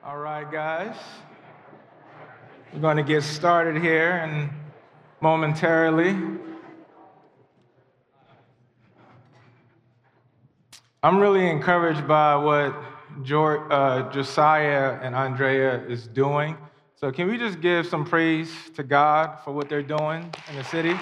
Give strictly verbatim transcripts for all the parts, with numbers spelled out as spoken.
All right, guys. We're going to get started here and momentarily. I'm really encouraged by what Jor- uh, Josiah and Andrea is doing. So, can we just give some praise to God for what they're doing in the city?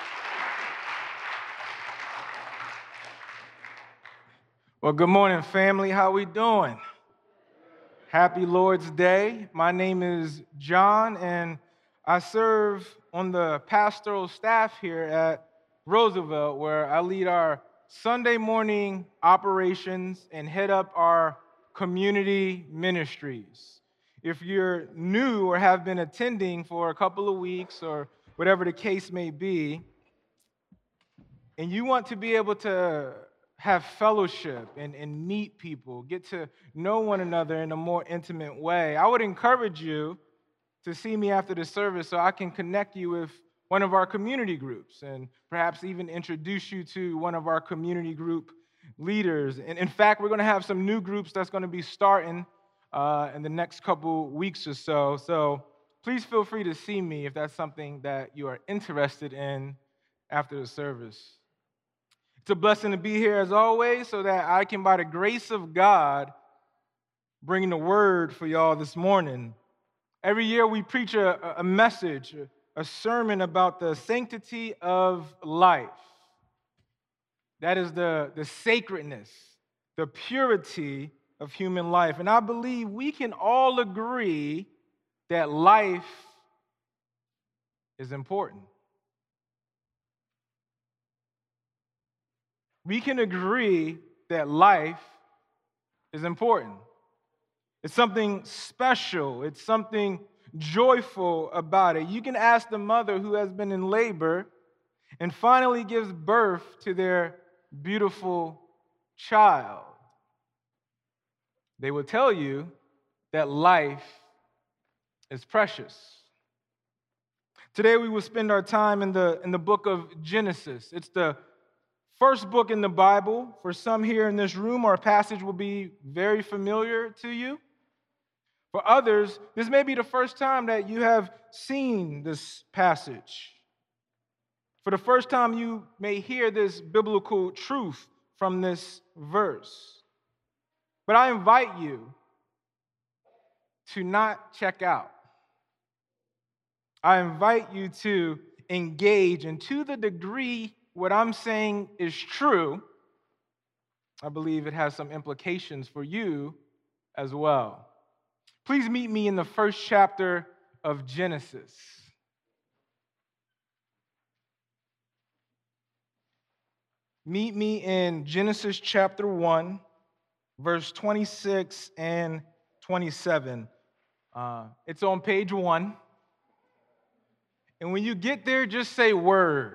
Well, good morning, family. How we doing? Happy Lord's Day. My name is John, and I serve on the pastoral staff here at Roosevelt, where I lead our Sunday morning operations and head up our community ministries. If you're new or have been attending for a couple of weeks or whatever the case may be, and you want to be able to have fellowship and, and meet people, get to know one another in a more intimate way, I would encourage you to see me after the service so I can connect you with one of our community groups and perhaps even introduce you to one of our community group leaders. And in fact, we're going to have some new groups that's going to be starting uh, in the next couple weeks or so. So please feel free to see me if that's something that you are interested in after the service. It's a blessing to be here as always so that I can, by the grace of God, bring the word for y'all this morning. Every year we preach a, a message, a sermon about the sanctity of life. That is the, the sacredness, the purity of human life. And I believe we can all agree that life is important. We can agree that life is important. It's something special. It's something joyful about it. You can ask the mother who has been in labor and finally gives birth to their beautiful child. They will tell you that life is precious. Today we will spend our time in the, in the book of Genesis. It's the first book in the Bible. For some here in this room, our passage will be very familiar to you. For others, this may be the first time that you have seen this passage. For the first time, you may hear this biblical truth from this verse. But I invite you to not check out. I invite you to engage, and to the degree what I'm saying is true, I believe it has some implications for you as well. Please meet me in the first chapter of Genesis. Meet me in Genesis chapter one, verse twenty-six and twenty-seven. Uh, it's on page one. And when you get there, just say word.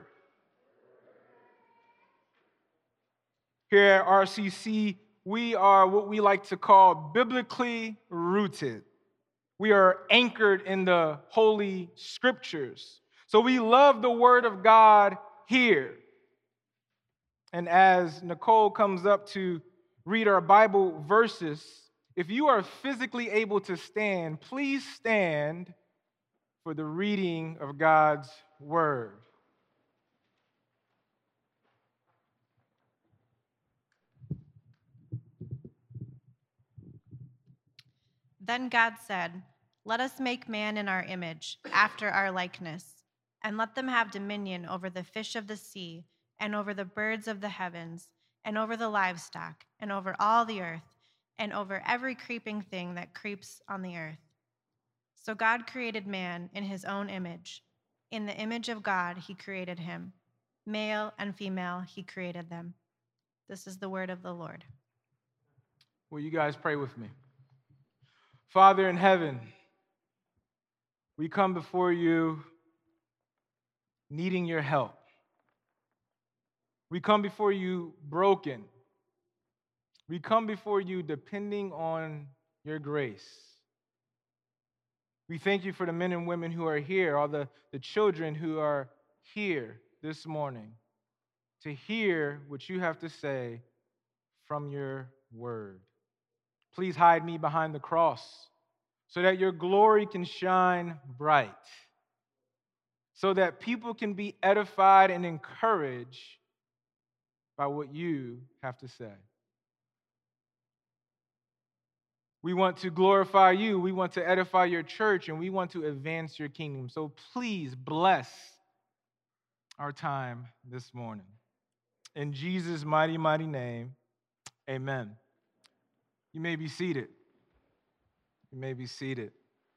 Here at R C C, we are what we like to call biblically rooted. We are anchored in the Holy Scriptures. So we love the Word of God here. And as Nicole comes up to read our Bible verses, if you are physically able to stand, please stand for the reading of God's Word. Then God said, "Let us make man in our image, after our likeness, and let them have dominion over the fish of the sea, and over the birds of the heavens, and over the livestock, and over all the earth, and over every creeping thing that creeps on the earth." So God created man in his own image. In the image of God he created him. Male and female he created them. This is the word of the Lord. Will you guys pray with me? Father in heaven, we come before you needing your help. We come before you broken. We come before you depending on your grace. We thank you for the men and women who are here, all the, the children who are here this morning to hear what you have to say from your word. Please hide me behind the cross. so that your glory can shine bright, so that people can be edified and encouraged by what you have to say. We want to glorify you, we want to edify your church, and we want to advance your kingdom. So please bless our time this morning. In Jesus' mighty, mighty name, amen. You may be seated. You may be seated.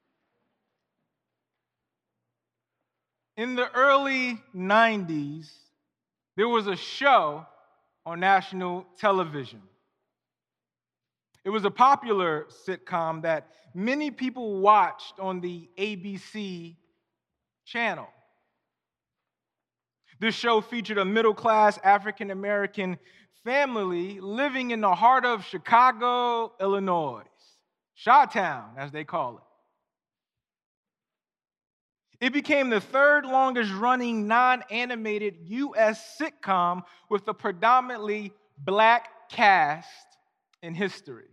In the early nineties, there was a show on national television. It was a popular sitcom that many people watched on the A B C channel. This show featured a middle-class African-American family living in the heart of Chicago, Illinois, Chi-Town, as they call it. It became the third longest running non-animated U S sitcom with a predominantly black cast in history.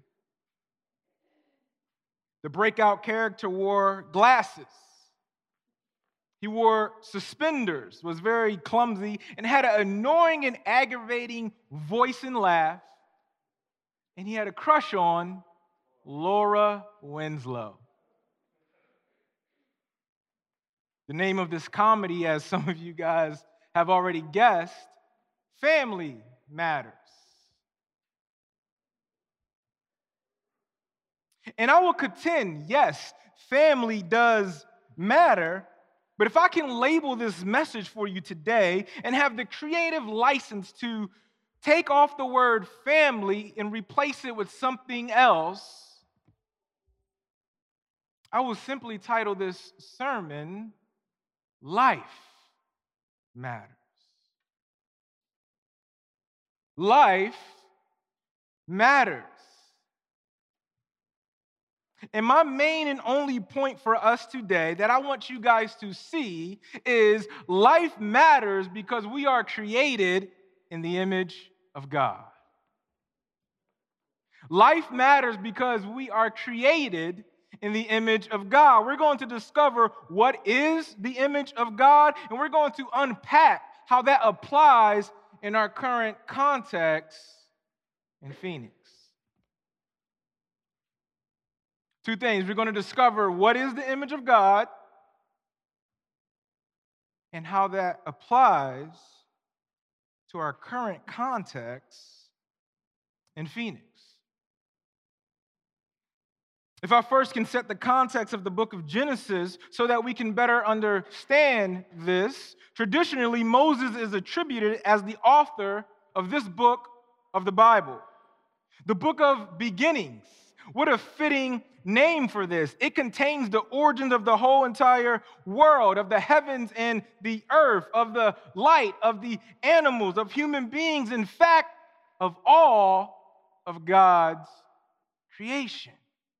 The breakout character wore glasses. He wore suspenders, was very clumsy, and had an annoying and aggravating voice and laugh. And he had a crush on Laura Winslow. The name of this comedy, as some of you guys have already guessed, Family Matters. And I will contend, yes, family does matter, but if I can label this message for you today and have the creative license to take off the word family and replace it with something else, I will simply title this sermon, Life Matters. Life matters. And my main and only point for us today that I want you guys to see is life matters because we are created in the image of God. Life matters because we are created in the image of God. We're going to discover what is the image of God, and we're going to unpack how that applies in our current context in Phoenix. Two things. We're going to discover what is the image of God and how that applies to our current context in Phoenix. If I first can set the context of the book of Genesis so that we can better understand this, traditionally Moses is attributed as the author of this book of the Bible, the book of beginnings. What a fitting name for this. It contains the origins of the whole entire world, of the heavens and the earth, of the light, of the animals, of human beings, in fact, of all of God's creation.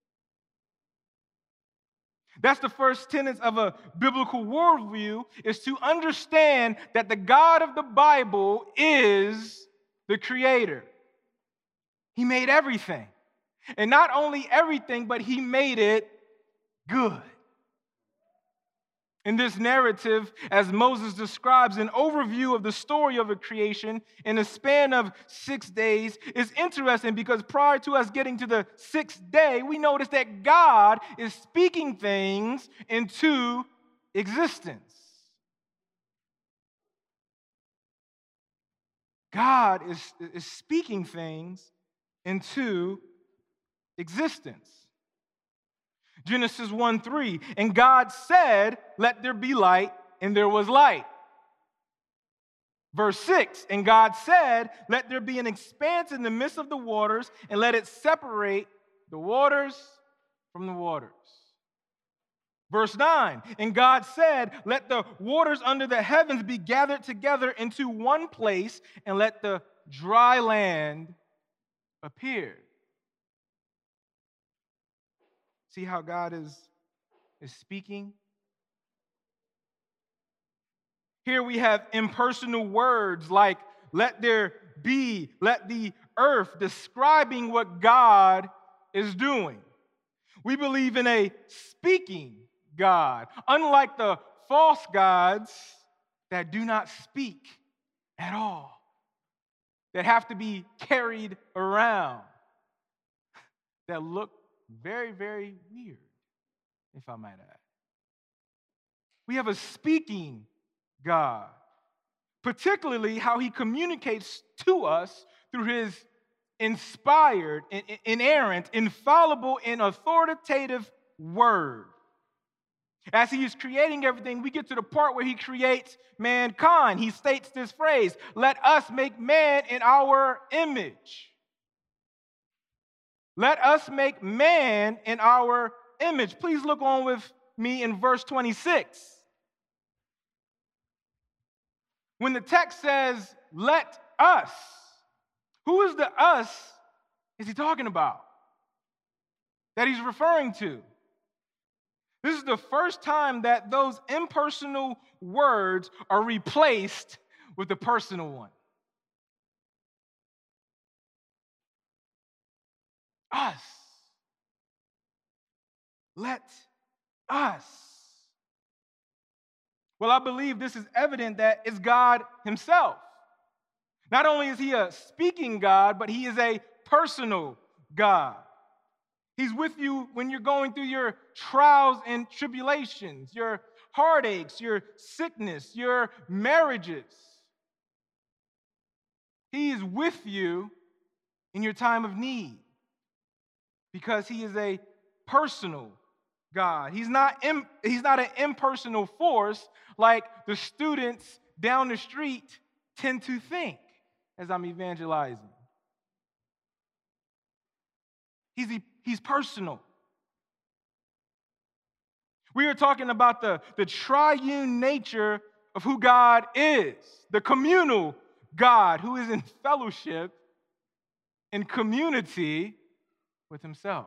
That's the first tenet of a biblical worldview, is to understand that the God of the Bible is the creator. He made everything. And not only everything, but he made it good. In this narrative, as Moses describes an overview of the story of a creation in a span of six days, is interesting because prior to us getting to the sixth day, we notice that God is speaking things into existence. God is, is speaking things into existence. Genesis one three, and God said, "Let there be light," and there was light. Verse six, and God said, "Let there be an expanse in the midst of the waters, and let it separate the waters from the waters." Verse nine, and God said, "Let the waters under the heavens be gathered together into one place, and let the dry land appear." See how God is, is speaking? Here we have impersonal words like "let there be," "let the earth," describing what God is doing. We believe in a speaking God, unlike the false gods that do not speak at all, that have to be carried around, that look very, very weird, if I might add. We have a speaking God, particularly how he communicates to us through his inspired, inerrant, infallible, and authoritative word. As he is creating everything, we get to the part where he creates mankind. He states this phrase, "Let us make man in our image." Let us make man in our image. Please look on with me in verse twenty-six. When the text says, "Let us," who is the us is he talking about? That he's referring to? This is the first time that those impersonal words are replaced with the personal one. Us. Let us. Well, I believe this is evident that it's God himself. Not only is he a speaking God, but he is a personal God. He's with you when you're going through your trials and tribulations, your heartaches, your sickness, your marriages. He is with you in your time of need because he is a personal God. He's not, im- he's not an impersonal force like the students down the street tend to think as I'm evangelizing. He's, he's personal. We are talking about the, the triune nature of who God is, the communal God who is in fellowship and community with himself.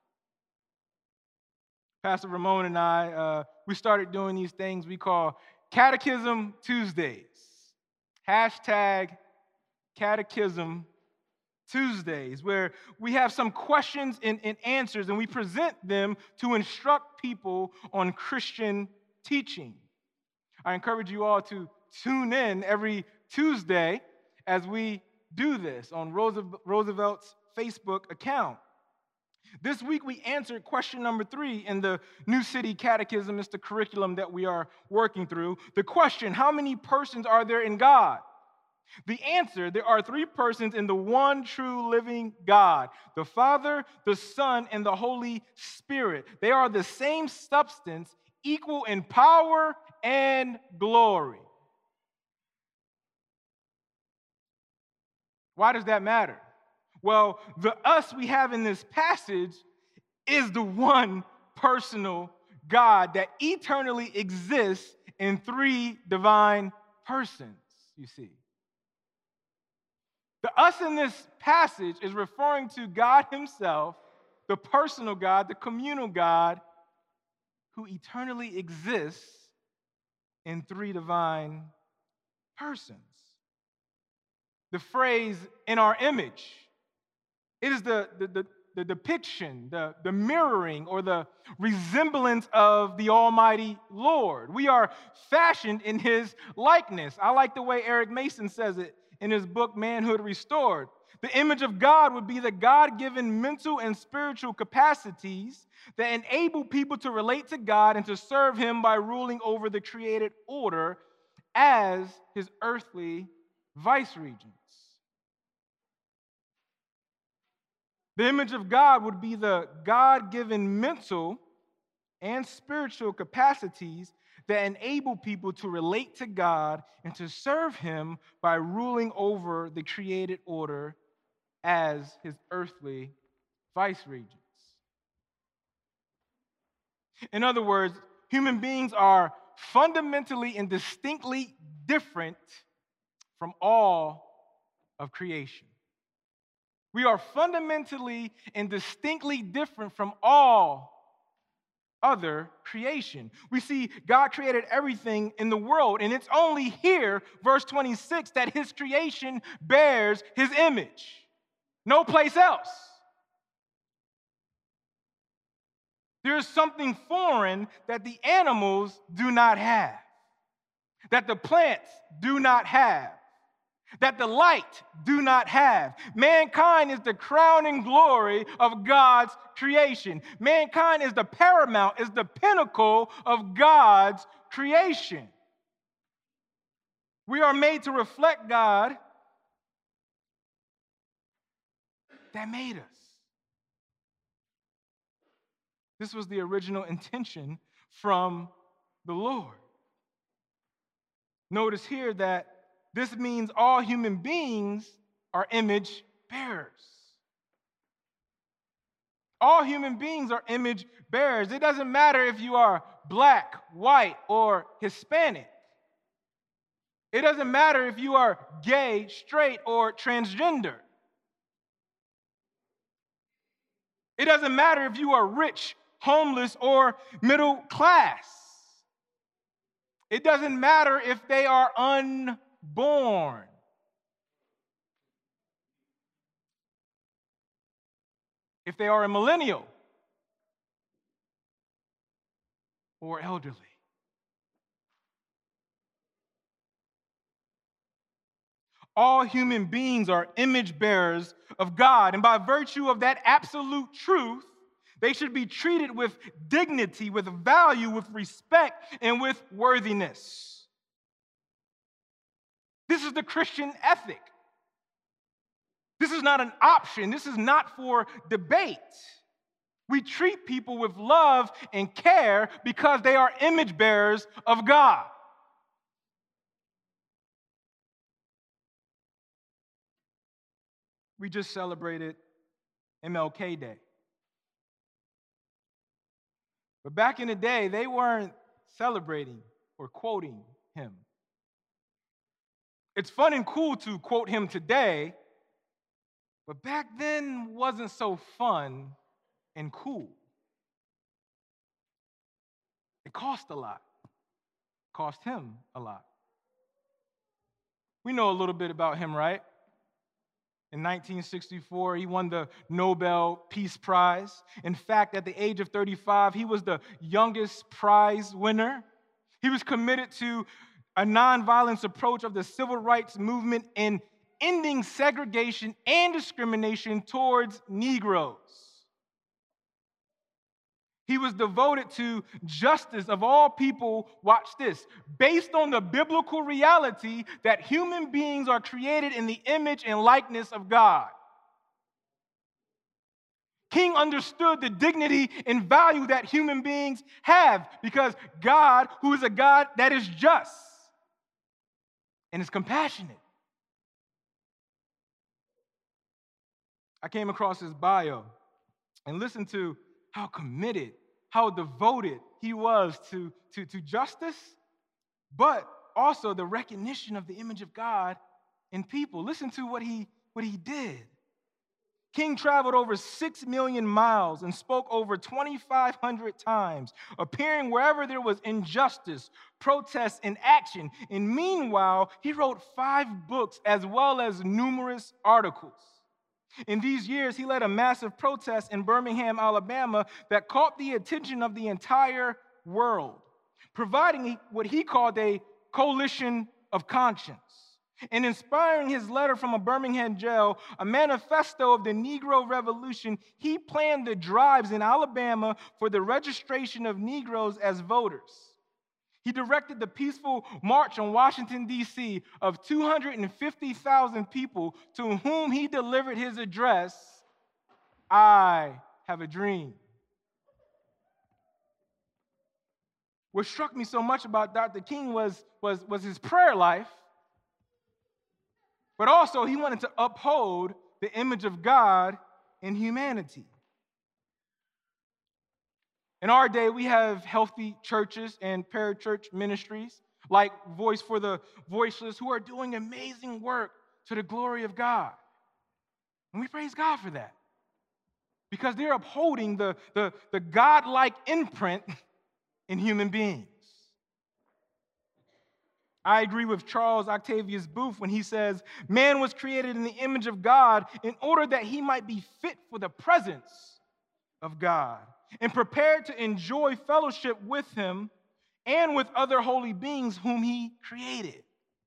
Pastor Ramon and I, uh, we started doing these things we call Catechism Tuesdays. Hashtag Catechism Tuesdays, where we have some questions and, and answers, and we present them to instruct people on Christian teaching. I encourage you all to tune in every Tuesday as we do this on Roosevelt's Facebook account. This week we answered question number three in the New City Catechism. It's the curriculum that we are working through. The question, how many persons are there in God? The answer, there are three persons in the one true living God, the Father, the Son, and the Holy Spirit. They are the same substance, equal in power and glory. Why does that matter? Well, the us we have in this passage is the one personal God that eternally exists in three divine persons, you see. The us in this passage is referring to God himself, the personal God, the communal God, who eternally exists in three divine persons. The phrase, "in our image," it is the, the, the, the depiction, the, the mirroring, or the resemblance of the Almighty Lord. We are fashioned in his likeness. I like the way Eric Mason says it in his book, Manhood Restored. The image of God would be the God-given mental and spiritual capacities that enable people to relate to God and to serve him by ruling over the created order as his earthly viceregents. The image of God would be the God-given mental and spiritual capacities that enable people to relate to God and to serve him by ruling over the created order as his earthly viceregents. In other words, human beings are fundamentally and distinctly different from all of creation. We are fundamentally and distinctly different from all other creation. We see God created everything in the world, and it's only here, verse twenty-six, that his creation bears his image. No place else. There's something foreign that the animals do not have, that the plants do not have, that the light do not have. Mankind is the crowning glory of God's creation. Mankind is the paramount, is the pinnacle of God's creation. We are made to reflect God that made us. This was the original intention from the Lord. Notice here that this means all human beings are image bearers. All human beings are image bearers. It doesn't matter if you are black, white, or Hispanic. It doesn't matter if you are gay, straight, or transgender. It doesn't matter if you are rich, homeless, or middle class. It doesn't matter if they are unborn. If they are a millennial or elderly. All human beings are image bearers of God, and by virtue of that absolute truth, they should be treated with dignity, with value, with respect, and with worthiness. This is the Christian ethic. This is not an option. This is not for debate. We treat people with love and care because they are image bearers of God. We just celebrated M L K Day. But back in the day, they weren't celebrating or quoting him. It's fun and cool to quote him today, but back then wasn't so fun and cool. It cost a lot. It cost him a lot. We know a little bit about him, right? In nineteen sixty-four, he won the Nobel Peace Prize. In fact, at the age of thirty-five, he was the youngest prize winner. He was committed to a nonviolence approach of the civil rights movement in ending segregation and discrimination towards Negroes. He was devoted to justice of all people, watch this, based on the biblical reality that human beings are created in the image and likeness of God. King understood the dignity and value that human beings have because God, who is a God that is just and is compassionate. I came across his bio and listened to how committed, how devoted he was to, to, to justice, but also the recognition of the image of God in people. Listen to what he, what he did. King traveled over six million miles and spoke over twenty-five hundred times, appearing wherever there was injustice, protest, and action. And meanwhile, he wrote five books as well as numerous articles. In these years, he led a massive protest in Birmingham, Alabama, that caught the attention of the entire world, providing what he called a coalition of conscience. And inspiring his letter from a Birmingham jail, a manifesto of the Negro Revolution, he planned the drives in Alabama for the registration of Negroes as voters. He directed the peaceful march on Washington, D C of two hundred fifty thousand people to whom he delivered his address, "I have a dream." What struck me so much about Doctor King was, was, was his prayer life, but also he wanted to uphold the image of God in humanity. In our day, we have healthy churches and parachurch ministries like Voice for the Voiceless who are doing amazing work to the glory of God. And we praise God for that because they're upholding the, the, the God-like imprint in human beings. I agree with Charles Octavius Booth when he says, man was created in the image of God in order that he might be fit for the presence of God. and prepared to enjoy fellowship with him and with other holy beings whom he created.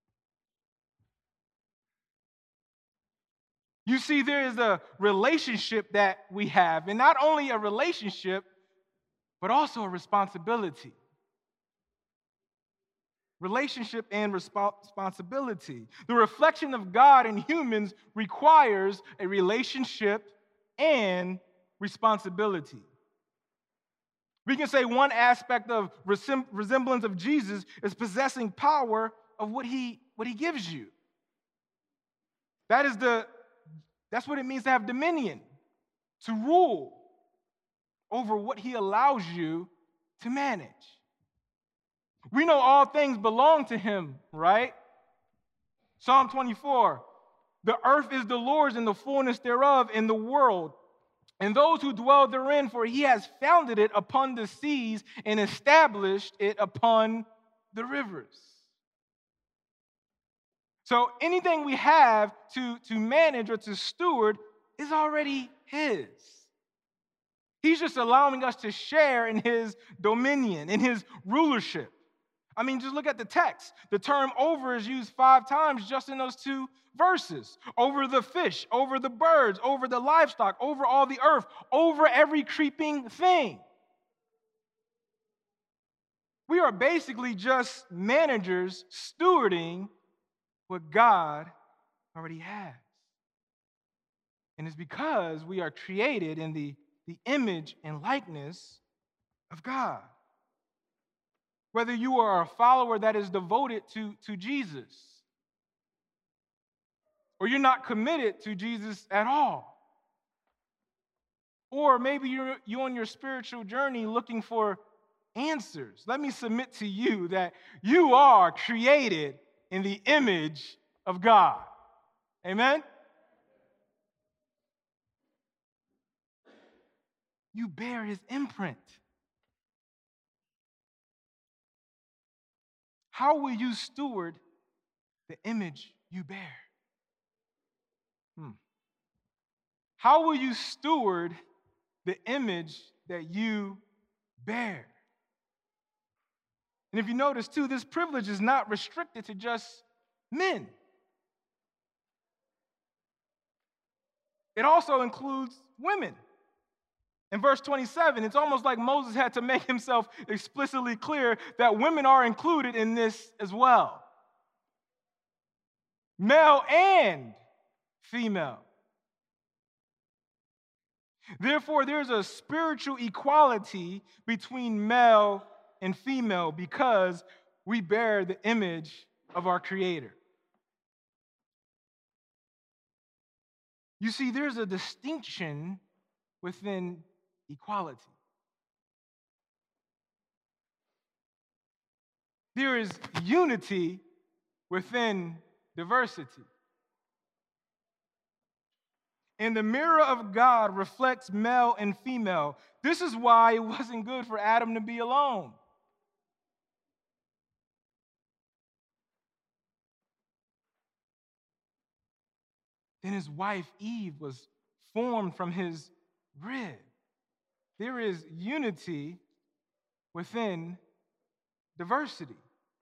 You see, there is a relationship that we have, and not only a relationship, but also a responsibility. Relationship and respo- responsibility. The reflection of God in humans requires a relationship and responsibility. We can say one aspect of resem- resemblance of Jesus is possessing power of what he, what he gives you. That is the, that's what it means to have dominion, to rule over what he allows you to manage. We know all things belong to him, right? Psalm twenty-four, the earth is the Lord's and the fullness thereof, in the world, and those who dwell therein, for he has founded it upon the seas and established it upon the rivers. So anything we have to, to manage or to steward is already his. He's just allowing us to share in his dominion, in his rulership. I mean, just look at the text. The term over is used five times just in those two verses. Over the fish, over the birds, over the livestock, over all the earth, over every creeping thing. We are basically just managers stewarding what God already has. And it's because we are created in the, the image and likeness of God. Whether you are a follower that is devoted to, to Jesus, or you're not committed to Jesus at all, or maybe you're, you're on your spiritual journey looking for answers, let me submit to you that you are created in the image of God. Amen? You bear his imprint. How will you steward the image you bear? Hmm. How will you steward the image that you bear? And if you notice, too, this privilege is not restricted to just men. It also includes women. In verse twenty-seven, it's almost like Moses had to make himself explicitly clear that women are included in this as well. Male and female. Therefore, there's a spiritual equality between male and female because we bear the image of our Creator. You see, there's a distinction within equality. There is unity within diversity. And the mirror of God reflects male and female. This is why it wasn't good for Adam to be alone. Then his wife Eve was formed from his rib. There is unity within diversity.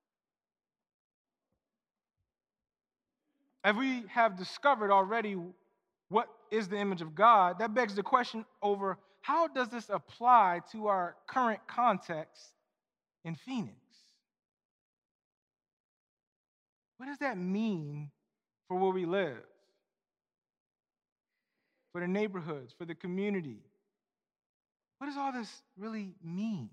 As we have discovered already what is the image of God, that begs the question over how does this apply to our current context in Phoenix? What does that mean for where we live? For the neighborhoods, for the community? What does all this really mean?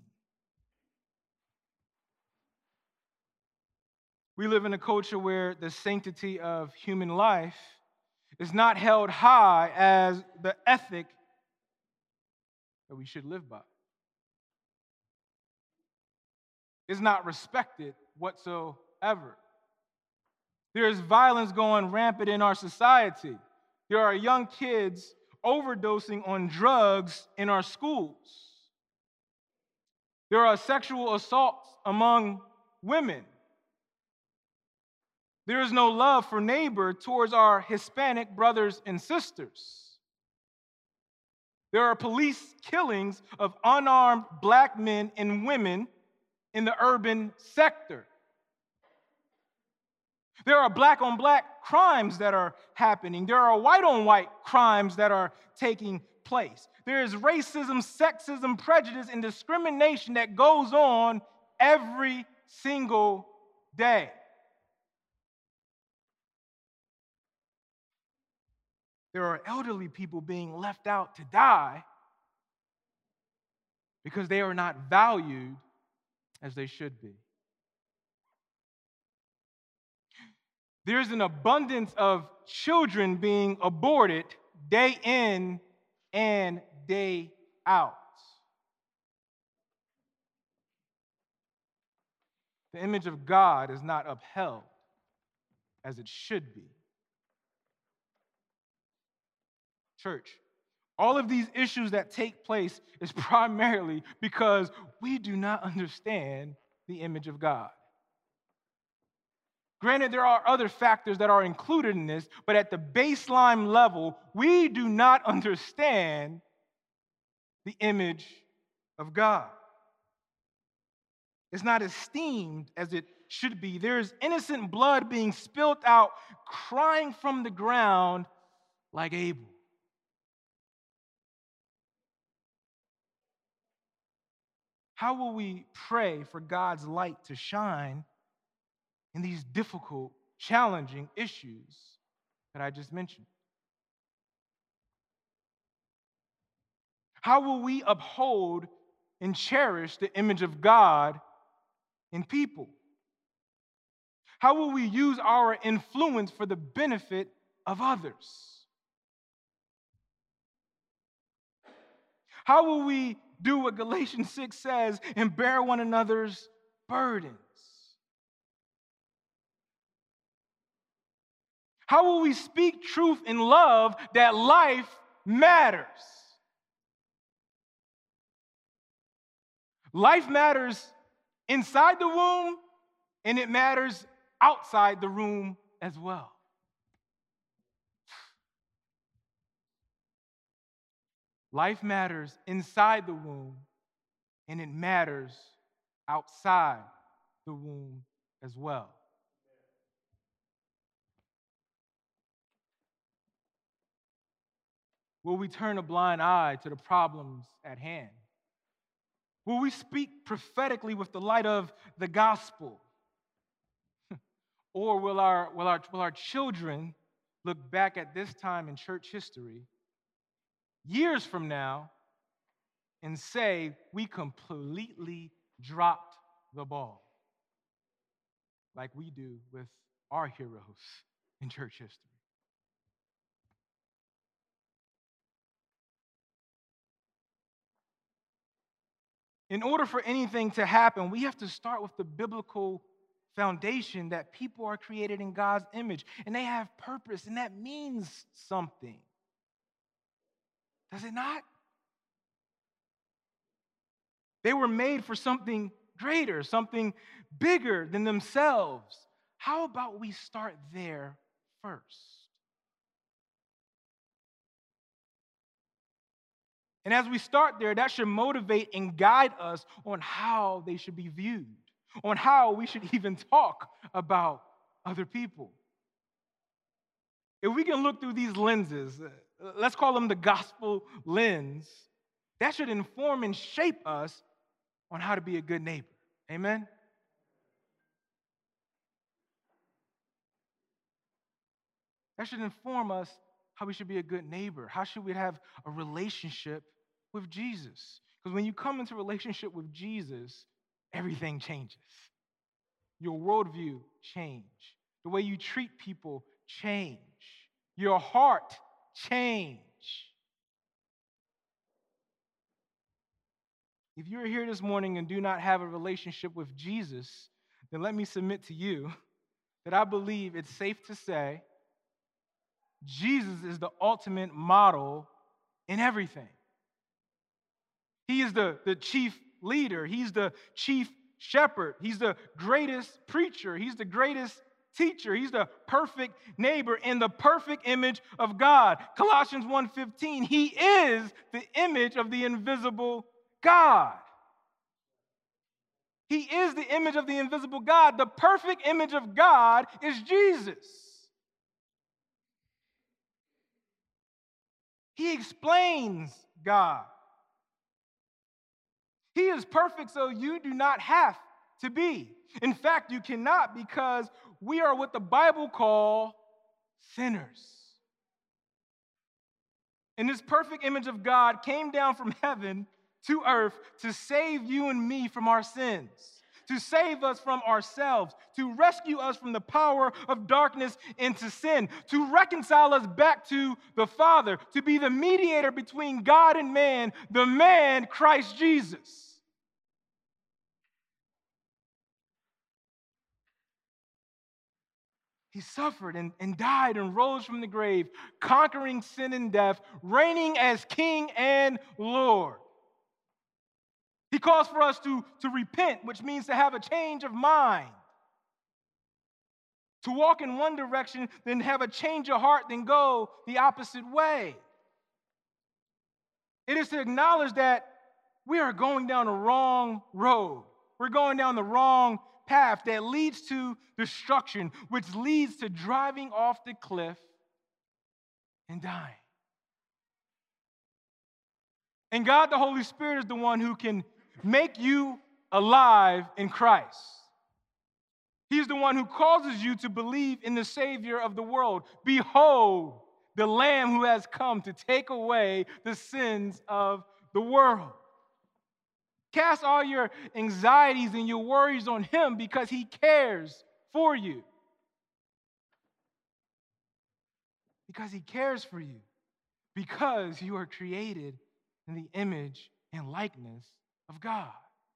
We live in a culture where the sanctity of human life is not held high as the ethic that we should live by. It's not respected whatsoever. There is violence going rampant in our society. There are young kids overdosing on drugs in our schools. There are sexual assaults among women. There is no love for neighbor towards our Hispanic brothers and sisters. There are police killings of unarmed black men and women in the urban sector. There are black on black crimes that are happening. There are white on white crimes that are taking place. There is racism, sexism, prejudice, and discrimination that goes on every single day. There are elderly people being left out to die because they are not valued as they should be. There's an abundance of children being aborted day in and day out. The image of God is not upheld as it should be. Church, all of these issues that take place is primarily because we do not understand the image of God. Granted, there are other factors that are included in this, but at the baseline level, we do not understand the image of God. It's not esteemed as it should be. There is innocent blood being spilled out, crying from the ground like Abel. How will we pray for God's light to shine in these difficult, challenging issues that I just mentioned? How will we uphold and cherish the image of God in people? How will we use our influence for the benefit of others? How will we do what Galatians six says and bear one another's burdens? How will we speak truth in love that life matters? Life matters inside the womb, and it matters outside the room as well. Life matters inside the womb, and it matters outside the womb as well. Will we turn a blind eye to the problems at hand? Will we speak prophetically with the light of the gospel? Or will our, will, our, will our children look back at this time in church history years from now and say, we completely dropped the ball, like we do with our heroes in church history? In order for anything to happen, we have to start with the biblical foundation that people are created in God's image, and they have purpose, and that means something. Does it not? They were made for something greater, something bigger than themselves. How about we start there first? And as we start there, that should motivate and guide us on how they should be viewed, on how we should even talk about other people. If we can look through these lenses, let's call them the gospel lens, that should inform and shape us on how to be a good neighbor. Amen? That should inform us how we should be a good neighbor. How should we have a relationship with Jesus? Because when you come into a relationship with Jesus, everything changes. Your worldview change. The way you treat people change. Your heart change. If you're here this morning and do not have a relationship with Jesus, then let me submit to you that I believe it's safe to say Jesus is the ultimate model in everything. He is the, the chief leader. He's the chief shepherd. He's the greatest preacher. He's the greatest teacher. He's the perfect neighbor in the perfect image of God. Colossians one fifteen, he is the image of the invisible God. He is the image of the invisible God. The perfect image of God is Jesus. He explains God. He is perfect, so you do not have to be. In fact, you cannot, because we are what the Bible calls sinners. And this perfect image of God came down from heaven to earth to save you and me from our sins, to save us from ourselves, to rescue us from the power of darkness into sin, to reconcile us back to the Father, to be the mediator between God and man, the man Christ Jesus. He suffered and, and died and rose from the grave, conquering sin and death, reigning as King and Lord. He calls for us to, to repent, which means to have a change of mind. To walk in one direction, then have a change of heart, then go the opposite way. It is to acknowledge that we are going down the wrong road. We're going down the wrong path that leads to destruction, which leads to driving off the cliff and dying. And God, the Holy Spirit, is the one who can make you alive in Christ. He's the one who causes you to believe in the Savior of the world. Behold, the Lamb who has come to take away the sins of the world. Cast all your anxieties and your worries on him because he cares for you. Because he cares for you. Because you are created in the image and likeness of God.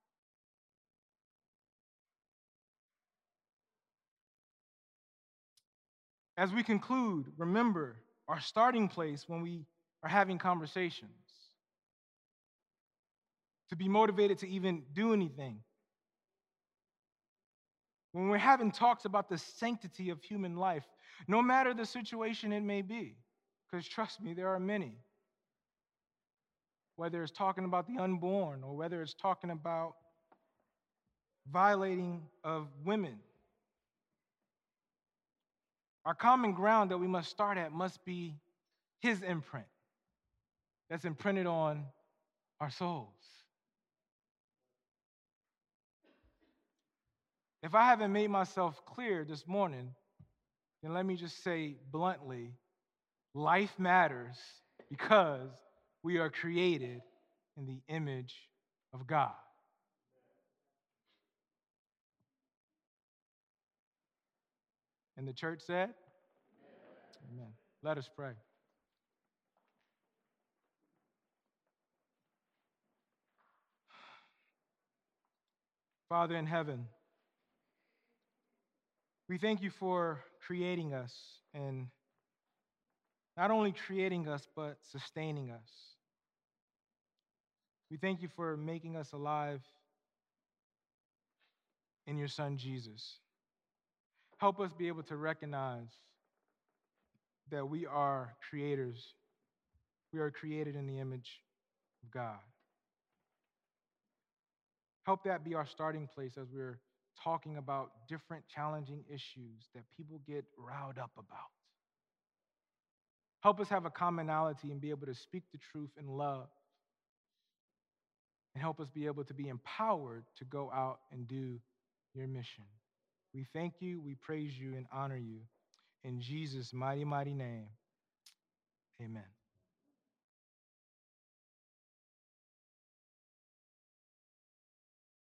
As we conclude, remember our starting place when we are having conversations. To be motivated to even do anything. When we're having talks about the sanctity of human life, no matter the situation it may be, because trust me, there are many. Whether it's talking about the unborn or whether it's talking about violating of women. Our common ground that we must start at must be his imprint that's imprinted on our souls. If I haven't made myself clear this morning, then let me just say bluntly, life matters because we are created in the image of God. And the church said, Amen. Amen. Let us pray. Father in heaven, we thank you for creating us and not only creating us, but sustaining us. We thank you for making us alive in your Son, Jesus. Help us be able to recognize that we are creators. We are created in the image of God. Help that be our starting place as we're talking about different challenging issues that people get riled up about. Help us have a commonality and be able to speak the truth in love. And help us be able to be empowered to go out and do your mission. We thank you, we praise you, and honor you. In Jesus' mighty, mighty name, amen.